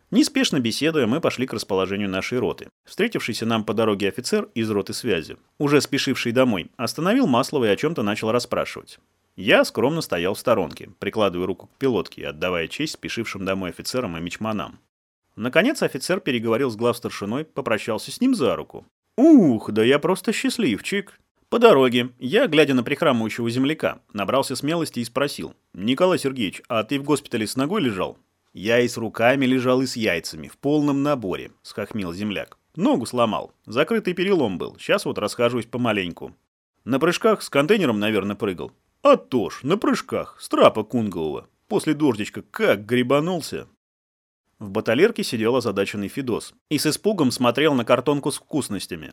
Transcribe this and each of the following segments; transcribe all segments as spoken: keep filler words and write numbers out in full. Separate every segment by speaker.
Speaker 1: Неспешно беседуя, мы пошли к расположению нашей роты. Встретившийся нам по дороге офицер из роты связи, уже спешивший домой, остановил Маслова и о чем-то начал расспрашивать. Я скромно стоял в сторонке, прикладывая руку к пилотке и отдавая честь спешившим домой офицерам и мичманам. Наконец офицер переговорил с главстаршиной, попрощался с ним за руку. Ух, да я просто счастливчик. По дороге я, глядя на прихрамывающего земляка, набрался смелости и спросил: «Николай Сергеевич, а ты в госпитале с ногой лежал?» «Я и с руками лежал, и с яйцами, в полном наборе», — схохмил земляк. «Ногу сломал, закрытый перелом был, сейчас вот расхаживаюсь помаленьку». «На прыжках с контейнером, наверное, прыгал?» «А то ж, на прыжках, с трапа кунгового. После дождичка как гребанулся». В баталерке сидел озадаченный Федос и с испугом смотрел на картонку с вкусностями.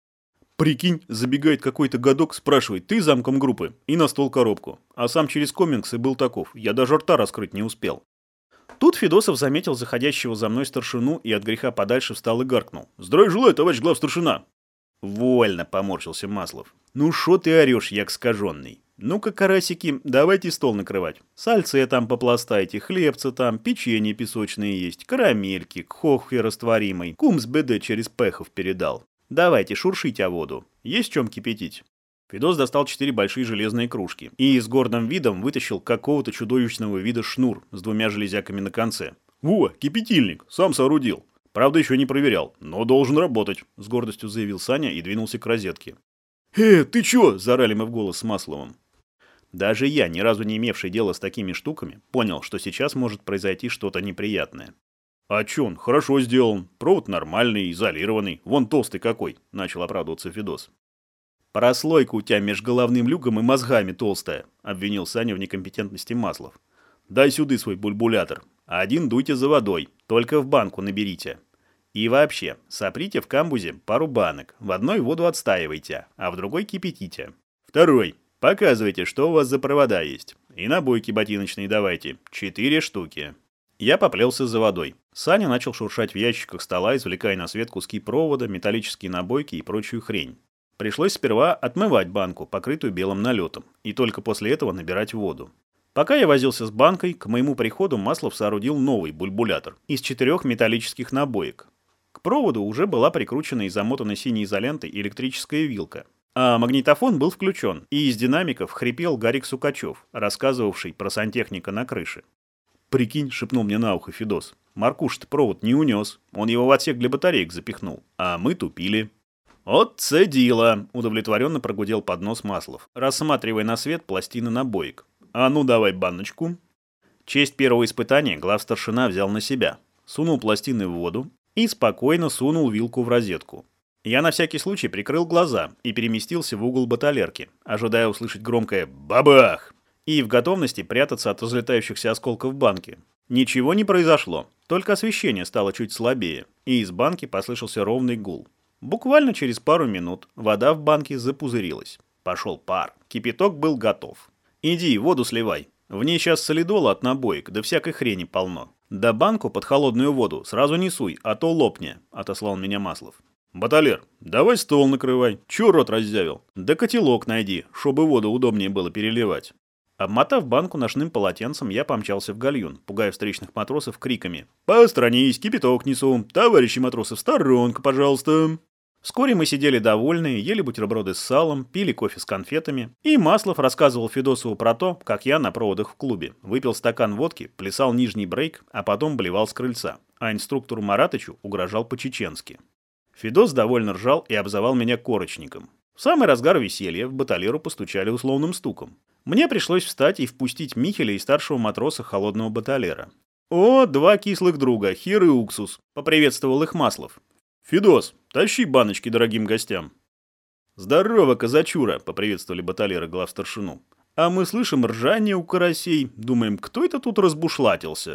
Speaker 1: Прикинь, забегает какой-то годок, спрашивает: «Ты замком группы?» И на стол коробку. А сам через комиксы был таков, я даже рта раскрыть не успел. Тут Федосов заметил заходящего за мной старшину и от греха подальше встал и гаркнул: «Здравия желаю, товарищ главстаршина!» «Вольно», — поморщился Маслов. «Ну шо ты орешь, як скаженный? Ну-ка, карасики, давайте стол накрывать. Сальце там попластайте, хлебца там, печенье песочные есть, карамельки, кхохи растворимый, кум с БД через Пехов передал. Давайте, шуршите о воду. Есть в чем кипятить?» Федос достал четыре большие железные кружки и с гордым видом вытащил какого-то чудовищного вида шнур с двумя железяками на конце. «Во, кипятильник, сам соорудил. Правда, еще не проверял, но должен работать», — с гордостью заявил Саня и двинулся к розетке. «Э, ты чё?» — заорали мы в голос с Масловым. Даже я, ни разу не имевший дела с такими штуками, понял, что сейчас может произойти что-то неприятное. «А чё он? Хорошо сделан. Провод нормальный, изолированный. Вон толстый какой», — начал оправдываться Федос. «Прослойка у тебя меж головным люком и мозгами толстая», — обвинил Саня в некомпетентности Маслов. «Дай сюда свой бульбулятор. А один дуйте за водой, только в банку наберите. И вообще, соприте в камбузе пару банок, в одной воду отстаивайте, а в другой кипятите. Второй. Показывайте, что у вас за провода есть. И набойки ботиночные давайте. Четыре штуки». Я поплелся за водой. Саня начал шуршать в ящиках стола, извлекая на свет куски провода, металлические набойки и прочую хрень. Пришлось сперва отмывать банку, покрытую белым налетом, и только после этого набирать воду. Пока я возился с банкой, к моему приходу Маслов соорудил новый бульбулятор из четырех металлических набоек. К проводу уже была прикручена и замотана синей изолентой электрическая вилка. А магнитофон был включен, и из динамиков хрипел Гарик Сукачев, рассказывавший про сантехника на крыше. «Прикинь», — шепнул мне на ухо Федос, — «Маркуш-то провод не унес, он его в отсек для батареек запихнул, а мы тупили». «От цедила», — удовлетворенно прогудел под нос Маслов, рассматривая на свет пластины набоек. «А ну давай баночку». Честь первого испытания главстаршина взял на себя, сунул пластины в воду и спокойно сунул вилку в розетку. Я на всякий случай прикрыл глаза и переместился в угол баталерки, ожидая услышать громкое «бабах!» и в готовности прятаться от разлетающихся осколков банки. Ничего не произошло, только освещение стало чуть слабее, и из банки послышался ровный гул. Буквально через пару минут вода в банке запузырилась. Пошел пар, кипяток был готов. «Иди, воду сливай. В ней сейчас солидола от набоек, да всякой хрени полно. Да банку под холодную воду сразу не суй, а то лопни», — отослал меня Маслов. «Баталер, давай стол накрывай. Чё рот раззявил? Да котелок найди, чтобы воду удобнее было переливать». Обмотав банку ночным полотенцем, я помчался в гальюн, пугая встречных матросов криками: «Посторонись, кипяток несу! Товарищи матросы, в сторонку, пожалуйста!» Вскоре мы сидели довольные, ели бутерброды с салом, пили кофе с конфетами, и Маслов рассказывал Федосову про то, как я на проводах в клубе выпил стакан водки, плясал нижний брейк, а потом блевал с крыльца, а инструктору Маратычу угрожал по-чеченски. Федос довольно ржал и обзывал меня корочником. В самый разгар веселья в баталеру постучали условным стуком. Мне пришлось встать и впустить Михеля и старшего матроса холодного баталера. «О, два кислых друга, Хир и Уксус», — поприветствовал их Маслов. «Федос, тащи баночки дорогим гостям». «Здорово, казачура», — поприветствовали баталеры главстаршину. «А мы слышим ржание у карасей, думаем, кто это тут разбушлатился?»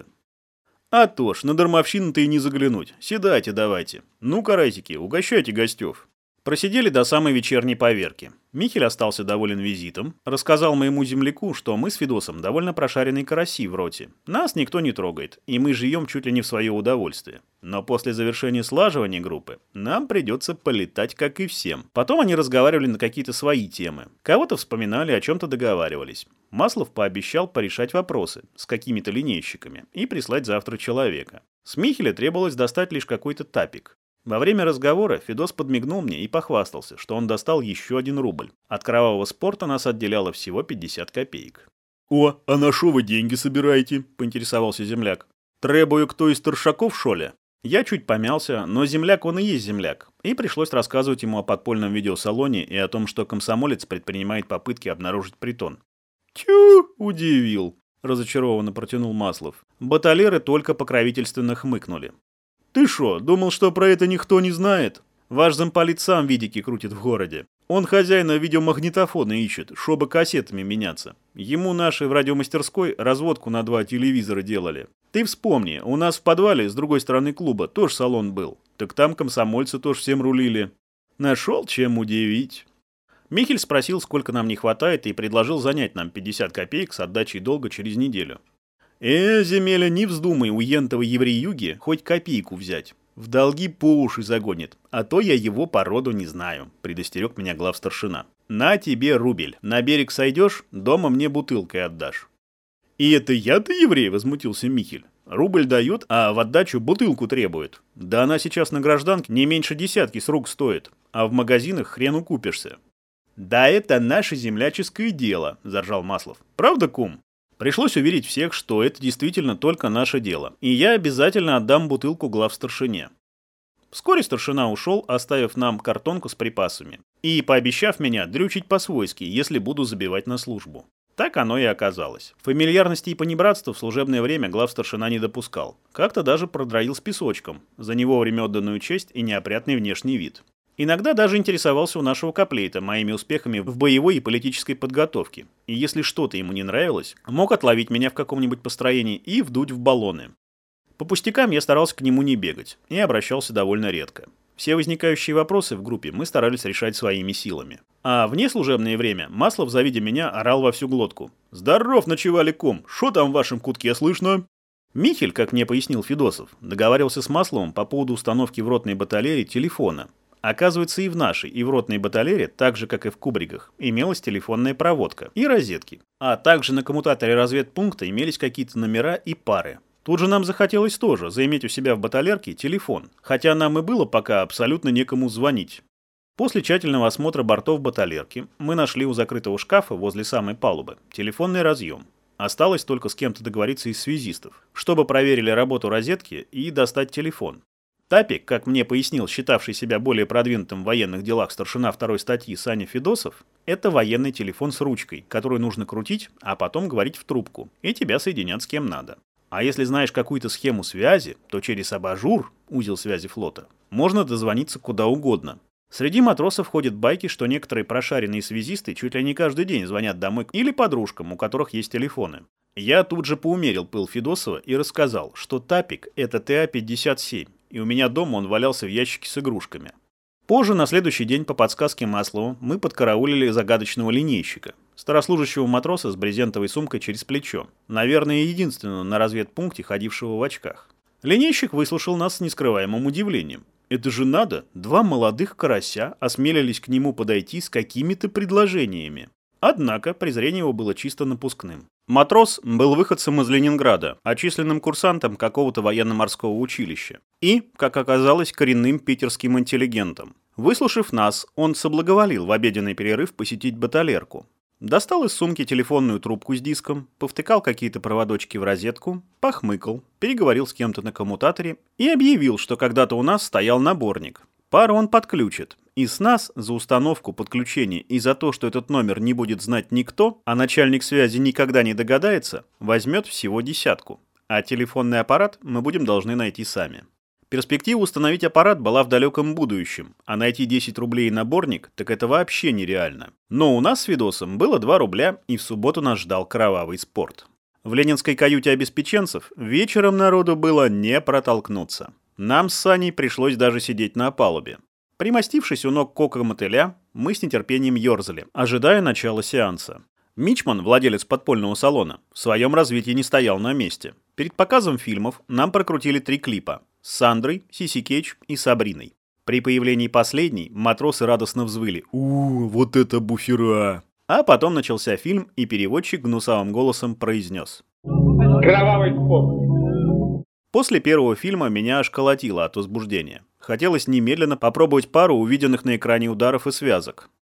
Speaker 1: «А то ж, на дармовщину-то и не заглянуть. Седайте давайте. Ну, карасики, угощайте гостев». Просидели до самой вечерней поверки. Михель остался доволен визитом, рассказал моему земляку, что мы с Федосом довольно прошаренные караси в роте. Нас никто не трогает, и мы живем чуть ли не в свое удовольствие. Но после завершения слаживания группы нам придется полетать, как и всем. Потом они разговаривали на какие-то свои темы. Кого-то вспоминали, о чем-то договаривались. Маслов пообещал порешать вопросы с какими-то линейщиками и прислать завтра человека. С Михеля требовалось достать лишь какой-то тапик. Во время разговора Федос подмигнул мне и похвастался, что он достал еще один рубль. От кровавого спорта нас отделяло всего пятьдесят копеек. «О, а на шо вы деньги собираете?» – поинтересовался земляк. «Требую кто из старшаков, шо ли?» Я чуть помялся, но земляк он и есть земляк, и пришлось рассказывать ему о подпольном видеосалоне и о том, что комсомолец предпринимает попытки обнаружить притон. «Тю!» – удивил, – разочарованно протянул Маслов. Баталеры только покровительственно хмыкнули. «Ты шо, думал, что про это никто не знает? Ваш замполит сам видики крутит в городе. Он хозяина видеомагнитофона ищет, чтобы кассетами меняться. Ему наши в радиомастерской разводку на два телевизора делали. Ты вспомни, у нас в подвале с другой стороны клуба тоже салон был. Так там комсомольцы тоже всем рулили. Нашел чем удивить». Михель спросил, сколько нам не хватает, и предложил занять нам пятьдесят копеек с отдачей долга через неделю. «Э, земеля, не вздумай у ентого евреюги хоть копейку взять. В долги по уши загонит, а то я его породу не знаю», — предостерег меня главстаршина. «На тебе рубль. На берег сойдешь, дома мне бутылкой отдашь». «И это я-то еврей?» — возмутился Михель. «Рубль дают, а в отдачу бутылку требует. Да она сейчас на гражданке не меньше десятки с рук стоит, а в магазинах хрен укупишься». «Да это наше земляческое дело», — заржал Маслов. «Правда, кум?» Пришлось уверить всех, что это действительно только наше дело, и я обязательно отдам бутылку главстаршине. Вскоре старшина ушел, оставив нам картонку с припасами, и пообещав меня дрючить по-свойски, если буду забивать на службу. Так оно и оказалось. Фамильярности и понебратства в служебное время главстаршина не допускал. Как-то даже продроил с песочком, за него время отданную честь и неопрятный внешний вид. Иногда даже интересовался у нашего каплейта моими успехами в боевой и политической подготовке, и если что-то ему не нравилось, мог отловить меня в каком-нибудь построении и вдуть в баллоны. По пустякам я старался к нему не бегать и обращался довольно редко. Все возникающие вопросы в группе мы старались решать своими силами. А в неслужебное время Маслов, завидя меня, орал во всю глотку. «Здоров, ночевали, ком! Шо там в вашем кутке слышно?» Михель, как мне пояснил Федосов, договаривался с Масловым по поводу установки в ротной баталее телефона. Оказывается, и в нашей, и в ротной баталее, так же, как и в кубригах, имелась телефонная проводка и розетки. А также на коммутаторе разведпункта имелись какие-то номера и пары. Тут же нам захотелось тоже заиметь у себя в баталерке телефон, хотя нам и было пока абсолютно некому звонить. После тщательного осмотра бортов баталерки мы нашли у закрытого шкафа возле самой палубы телефонный разъем. Осталось только с кем-то договориться из связистов, чтобы проверили работу розетки и достать телефон. Тапик, как мне пояснил считавший себя более продвинутым в военных делах старшина второй статьи Саня Федосов, это военный телефон с ручкой, которую нужно крутить, а потом говорить в трубку, и тебя соединят с кем надо. А если знаешь какую-то схему связи, то через абажур, узел связи флота, можно дозвониться куда угодно. Среди матросов ходят байки, что некоторые прошаренные связисты чуть ли не каждый день звонят домой или подружкам, у которых есть телефоны. Я тут же поумерил пыл Федосова и рассказал, что Тапик — это Т А пятьдесят семь. И у меня дома он валялся в ящике с игрушками. Позже, на следующий день, по подсказке Маслова, мы подкараулили загадочного линейщика, старослужащего матроса с брезентовой сумкой через плечо, наверное, единственного на разведпункте, ходившего в очках. Линейщик выслушал нас с нескрываемым удивлением. Это же надо, два молодых карася осмелились к нему подойти с какими-то предложениями. Однако презрение его было чисто напускным. Матрос был выходцем из Ленинграда, отчисленным курсантом какого-то военно-морского училища. И, как оказалось, коренным питерским интеллигентом. Выслушав нас, он соблаговолил в обеденный перерыв посетить баталерку. Достал из сумки телефонную трубку с диском, повтыкал какие-то проводочки в розетку, похмыкал, переговорил с кем-то на коммутаторе и объявил, что когда-то у нас стоял наборник. Пару он подключит, и с нас за установку подключения и за то, что этот номер не будет знать никто, а начальник связи никогда не догадается, возьмет всего десятку. А телефонный аппарат мы будем должны найти сами. Перспектива установить аппарат была в далеком будущем, а найти десять рублей наборник, так это вообще нереально. Но у нас с Федосом было два рубля, и в субботу нас ждал кровавый спорт. В ленинской каюте обеспеченцев вечером народу было не протолкнуться. Нам с Саней пришлось даже сидеть на палубе. Примостившись у ног кока-мотыля, мы с нетерпением ерзали, ожидая начала сеанса. Мичман, владелец подпольного салона, в своем развитии не стоял на месте. Перед показом фильмов нам прокрутили три клипа с Сандрой, Сиси Кетч и Сабриной. При появлении последней матросы радостно взвыли: «У, вот это буфера!» А потом начался фильм, и переводчик гнусавым голосом произнес: «Кровавый спорт!» После первого фильма меня аж колотило от возбуждения. Хотелось немедленно попробовать пару увиденных на экране ударов и связок.